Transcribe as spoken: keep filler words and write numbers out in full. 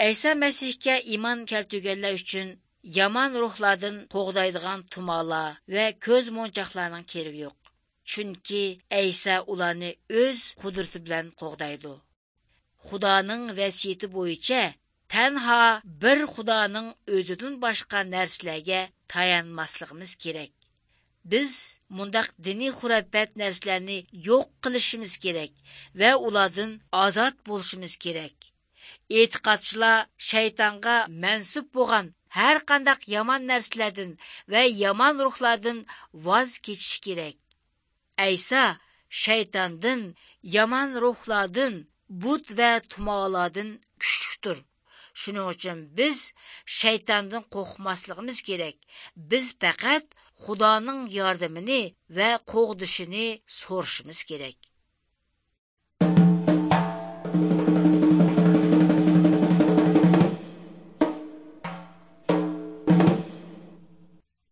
İsa Məsihga iman keltirganlar uchun yaman ruhlardan qo'g'daydigan tumolar va ko'z monchoqlarning keragi yo'q. Chunki İsa ularni o'z qudrati bilan qo'g'daydi. Xudoning vasiyati bo'yicha tanha bir Xudoning o'zidan boshqa narsalarga tayanmasligimiz kerak. Biz mundaq diniy xurofat narsalarni yo'q qilishimiz kerak va ulardan ozod bo'lishimiz kerak. E'tiqodchilar shaytonga mansub bo'lgan har qanday yomon narsalardan va yomon ruhlardan voz kechish kerak. İsa shaytondan, yomon ruhlardan, but va tumolardan kuchlidir. Shuning uchun biz shaytondan qo'rqmasligimiz kerak. Biz faqat Xudoning yordamini va qo'g'dishini so'rashimiz kerak.